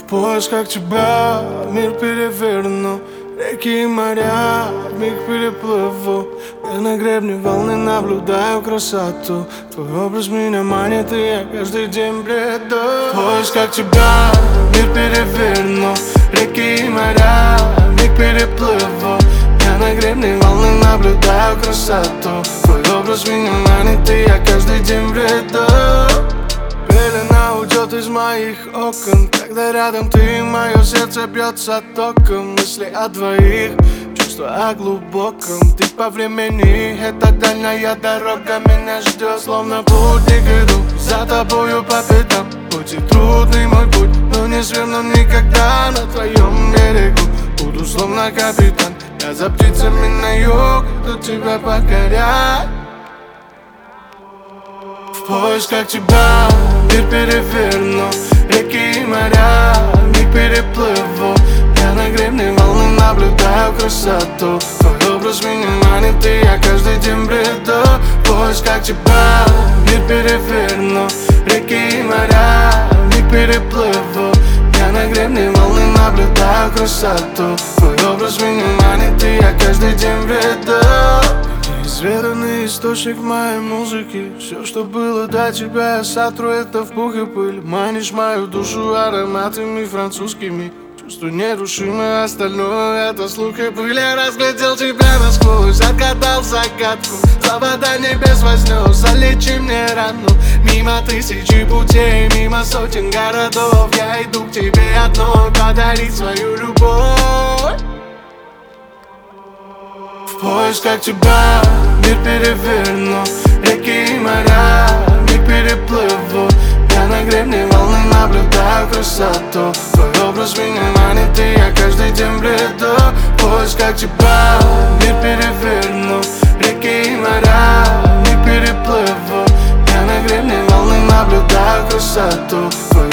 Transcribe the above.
поисках тебя мир переверну, реки и моря вмиг переплыву. Я на гребне волны наблюдаю красоту. Твой образ меня манит, и я каждый день бреду. В поисках тебя мир переверну, реки и моря вмиг переплыву. Я на гребне волны наблюдаю красоту. Твой образ меня манит, и я каждый день бреду. Пелена уйдет из моих окон, когда рядом ты, мое сердце бьется током. Мысли о двоих, чувства о глубоком. Ты по времени, эта дальняя дорога меня ждет. Словно путник иду за тобою по пятам. Хоть и трудный мой путь, но не сверну никогда на твоем берегу. Буду словно капитан, я за птицами на юг, иду тебя покорять. В поисках тебя мир переверну, реки и моря вмиг переплыву. Я на гребне волны наблюдаю красоту. Твой образ меня манит, и я каждый день бреду. В поисках тебя мир переверну, реки и моря вмиг переплыву. Я на гребне волны наблюдаю красоту. Твой образ меня манит, и я каждый день бреду. Неизведанный источник моей музыки. Все, что было до тебя, я сотру это в пух и пыль. Манишь мою душу ароматами французскими. Чувство нерушимое, остальное это слух и пыль. Я разглядел тебя насквозь, отгадал загадку. Завода небес вознес, залечи мне рану. Мимо тысячи путей, мимо сотен городов. Я иду к тебе одной, подарить свою любовь. В поисках тебя мир переверну, реки и моря вмиг переплыву. Я на гребне волны наблюдаю красоту. Твой образ меня манит, и я каждый день бреду. В поисках тебя мир переверну, реки и моря вмиг переплыву. Я на гребне волны наблюдаю красоту.